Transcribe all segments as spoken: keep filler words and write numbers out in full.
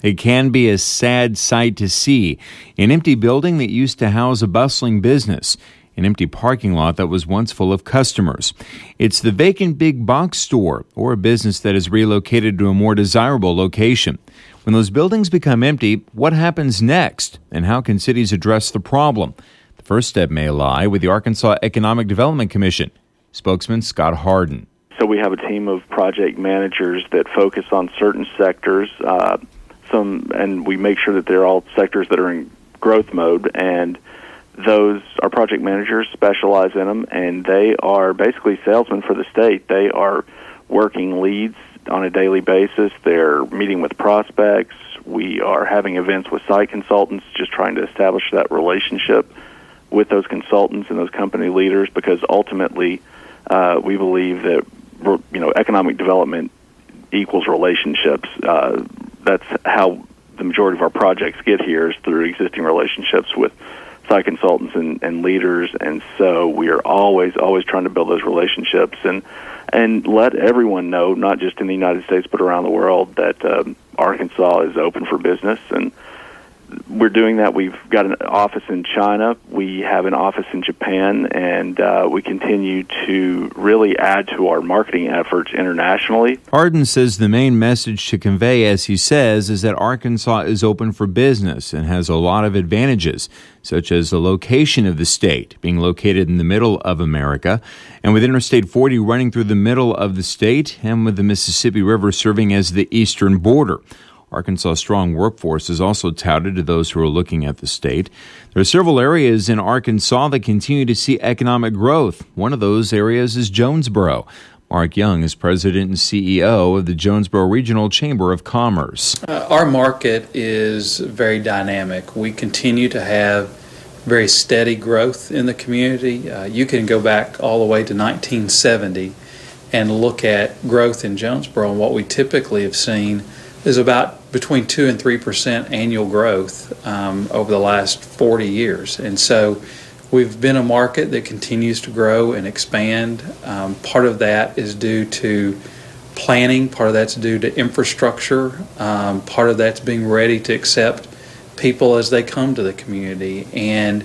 It can be a sad sight to see. An empty building that used to house a bustling business. An empty parking lot that was once full of customers. It's the vacant big box store or a business that is relocated to a more desirable location. When those buildings become empty, what happens next? And how can cities address the problem? The first step may lie with the Arkansas Economic Development Commission. Spokesman Scott Harden. So we have a team of project managers that focus on certain sectors, uh, some, and we make sure that they're all sectors that are in growth mode, and those, our project managers specialize in them, and they are basically salesmen for the state. They are working leads on a daily basis. They're meeting with prospects. We are having events with site consultants, just trying to establish that relationship with those consultants and those company leaders, because ultimately uh, we believe that, you know, economic development equals relationships. Uh, that's how the majority of our projects get here, is through existing relationships with site consultants and, and leaders, and so we are always, always trying to build those relationships and and let everyone know, not just in the United States but around the world, that um, Arkansas is open for business, and we're doing that. We've got an office in China. We have an office in Japan, and uh, we continue to really add to our marketing efforts internationally. Harden says the main message to convey, as he says, is that Arkansas is open for business and has a lot of advantages, such as the location of the state, being located in the middle of America, and with Interstate forty running through the middle of the state, and with the Mississippi River serving as the eastern border. Arkansas' strong workforce is also touted to those who are looking at the state. There are several areas in Arkansas that continue to see economic growth. One of those areas is Jonesboro. Mark Young is president and C E O of the Jonesboro Regional Chamber of Commerce. Uh, our market is very dynamic. We continue to have very steady growth in the community. Uh, you can go back all the way to nineteen seventy and look at growth in Jonesboro, and what we typically have seen is about between two and three percent annual growth um, over the last forty years. And so we've been a market that continues to grow and expand. Um, part of that is due to planning, part of that's due to infrastructure, um, part of that's being ready to accept people as they come to the community. And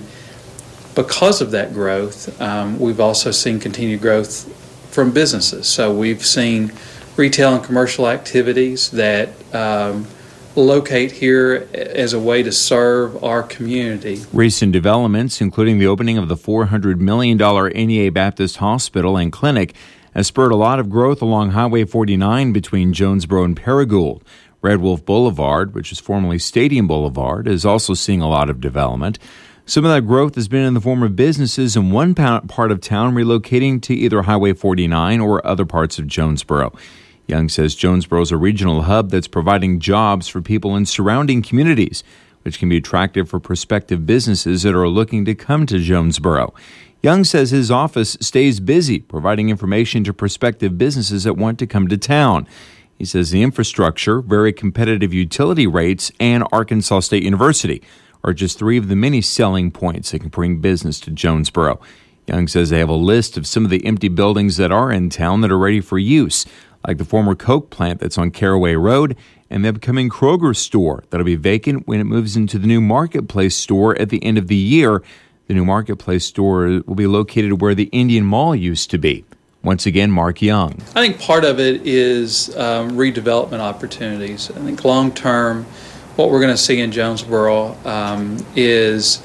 because of that growth, um, we've also seen continued growth from businesses. So we've seen retail and commercial activities that um, locate here as a way to serve our community. Recent developments, including the opening of the four hundred million dollars N E A Baptist Hospital and Clinic, has spurred a lot of growth along Highway forty-nine between Jonesboro and Paragould. Red Wolf Boulevard, which is formerly Stadium Boulevard, is also seeing a lot of development. Some of that growth has been in the form of businesses in one part of town relocating to either Highway forty-nine or other parts of Jonesboro. Young says Jonesboro is a regional hub that's providing jobs for people in surrounding communities, which can be attractive for prospective businesses that are looking to come to Jonesboro. Young says his office stays busy providing information to prospective businesses that want to come to town. He says the infrastructure, very competitive utility rates, and Arkansas State University are just three of the many selling points that can bring business to Jonesboro. Young says they have a list of some of the empty buildings that are in town that are ready for use, like the former Coke plant that's on Caraway Road and the upcoming Kroger store that'll be vacant when it moves into the new Marketplace store at the end of the year. The new Marketplace store will be located where the Indian Mall used to be. Once again, Mark Young. I think part of it is um, redevelopment opportunities. I think long-term, what we're going to see in Jonesboro um, is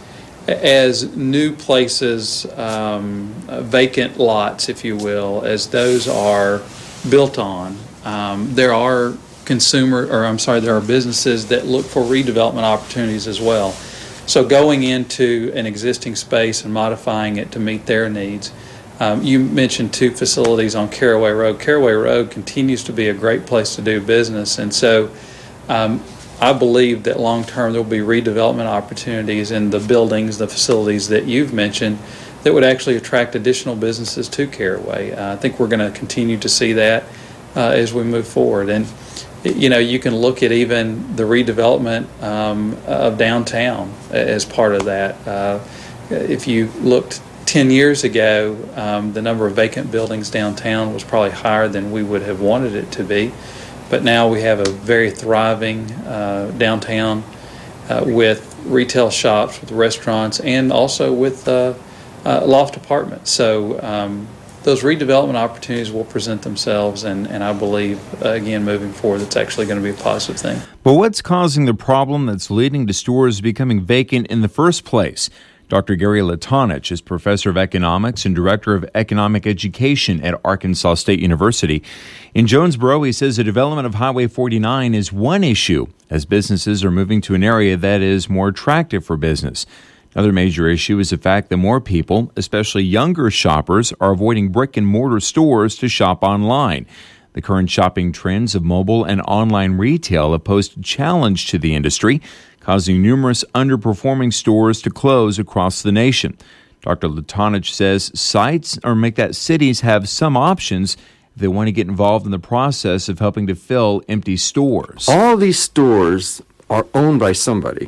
as new places, um, vacant lots, if you will, as those are built on, um, there are consumer, or I'm sorry, there are businesses that look for redevelopment opportunities as well. So going into an existing space and modifying it to meet their needs. Um, you mentioned two facilities on Caraway Road. Caraway Road continues to be a great place to do business, and so um, I believe that long-term there will be redevelopment opportunities in the buildings, the facilities that you've mentioned, that would actually attract additional businesses to Caraway. Uh, I think we're going to continue to see that uh, as we move forward. And, you know, you can look at even the redevelopment um, of downtown as part of that. Uh, if you looked ten years ago, um, the number of vacant buildings downtown was probably higher than we would have wanted it to be. but now we have a very thriving uh, downtown uh, with retail shops, with restaurants, and also with uh, uh, loft apartments. So um, those redevelopment opportunities will present themselves, and, and I believe, uh, again, moving forward, that's actually going to be a positive thing. But what's causing the problem that's leading to stores becoming vacant in the first place? Doctor Gary Latonich is professor of economics and director of economic education at Arkansas State University. In Jonesboro, he says the development of Highway forty-nine is one issue as businesses are moving to an area that is more attractive for business. Another major issue is the fact that more people, especially younger shoppers, are avoiding brick-and-mortar stores to shop online. The current shopping trends of mobile and online retail have posed a challenge to the industry, causing numerous underperforming stores to close across the nation. Doctor Latonich says sites or make that cities have some options if they want to get involved in the process of helping to fill empty stores. All these stores are owned by somebody.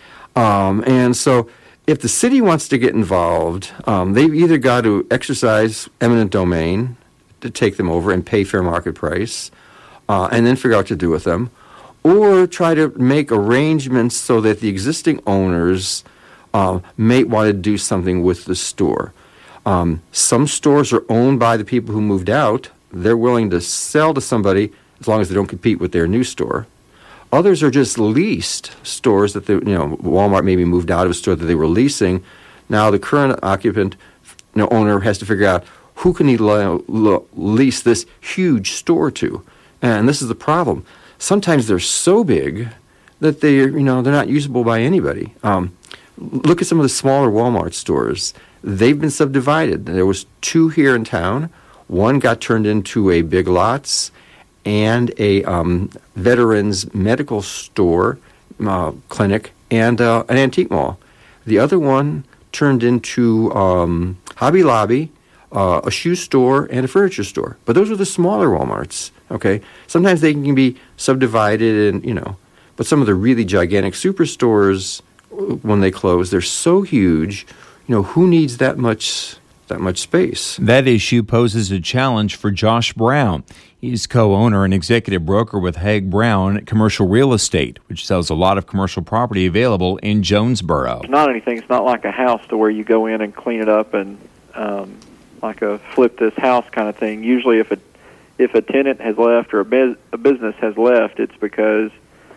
Um, and so if the city wants to get involved, um, they've either got to exercise eminent domain to take them over and pay fair market price, uh, and then figure out what to do with them, or try to make arrangements so that the existing owners uh, may want to do something with the store. Um, some stores are owned by the people who moved out. They're willing to sell to somebody as long as they don't compete with their new store. Others are just leased stores that, they, you know, Walmart maybe moved out of a store that they were leasing. Now the current occupant, you know, owner has to figure out who can he le- le- lease this huge store to. And this is the problem. Sometimes they're so big that they, you know, they're not usable by anybody. Um, look at some of the smaller Walmart stores. They've been subdivided. There was two here in town. One got turned into a Big Lots and a um, veterans medical store, uh, clinic, and uh, an antique mall. The other one turned into um, Hobby Lobby, uh, a shoe store, and a furniture store. But those are the smaller Walmarts, okay? Sometimes they can be subdivided and, you know, but some of the really gigantic superstores, when they close, they're so huge, you know, who needs that much that much space? That issue poses a challenge for Josh Brown. He's co-owner and executive broker with Haig Brown Commercial Real Estate, which sells a lot of commercial property available in Jonesboro. It's not anything. It's not like a house to where you go in and clean it up and um, like a flip this house kind of thing. Usually if a, if a tenant has left or a, biz, a business has left, it's because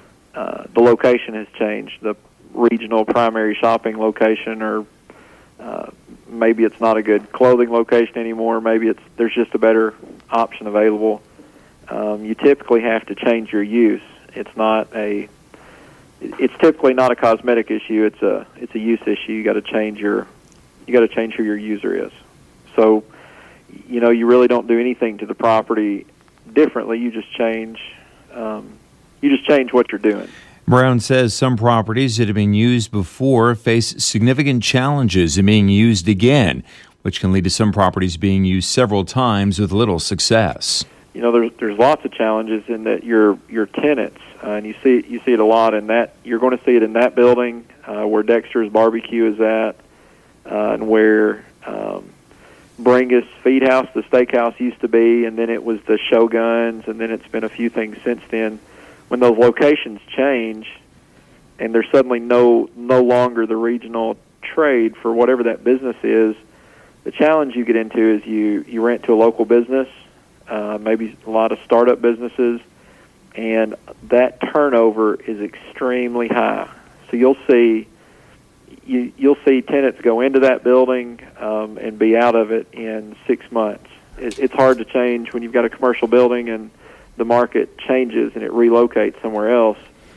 uh, the location has changed, the regional primary shopping location, or uh, maybe it's not a good clothing location anymore. Maybe it's there's just a better option available. Um, you typically have to change your use. It's not a. It's typically not a cosmetic issue. It's a it's a use issue. You got to change your. You got to change who your user is. So, you know, you really don't do anything to the property differently. You just change. Um, you just change what you're doing. Brown says some properties that have been used before face significant challenges in being used again, which can lead to some properties being used several times with little success. You know, there's there's lots of challenges in that your your tenants, uh, and you see you see it a lot in that. You're going to see it in that building uh, where Dexter's Barbecue is at, uh, and where um, Bringus Feed House, the steakhouse, used to be, and then it was the Shoguns, and then it's been a few things since then. When those locations change, and there's suddenly no no longer the regional trade for whatever that business is, the challenge you get into is you, you rent to a local business, uh, maybe a lot of startup businesses, and that turnover is extremely high. So you'll see you you'll see tenants go into that building um, and be out of it in six months. It, it's hard to change when you've got a commercial building and the market changes and it relocates somewhere else.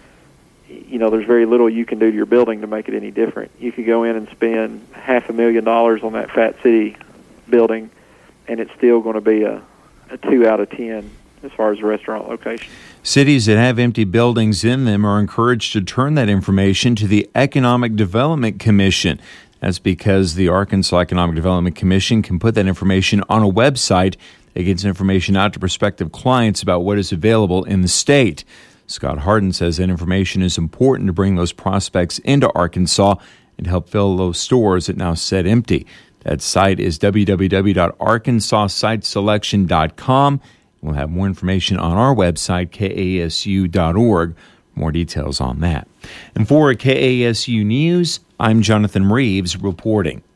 You know, there's very little you can do to your building to make it any different. You could go in and spend half a million dollars on that Fat City building, and it's still going to be a, a two out of ten as far as the restaurant location. Cities that have empty buildings in them are encouraged to turn that information to the Economic Development Commission. That's because the Arkansas Economic Development Commission can put that information on a website. It gets information out to prospective clients about what is available in the state. Scott Harden says that information is important to bring those prospects into Arkansas and help fill those stores that now sit empty. That site is w w w dot arkansas site selection dot com. We'll have more information on our website, K A S U dot org. More details on that. And for K A S U News, I'm Jonathan Reeves reporting.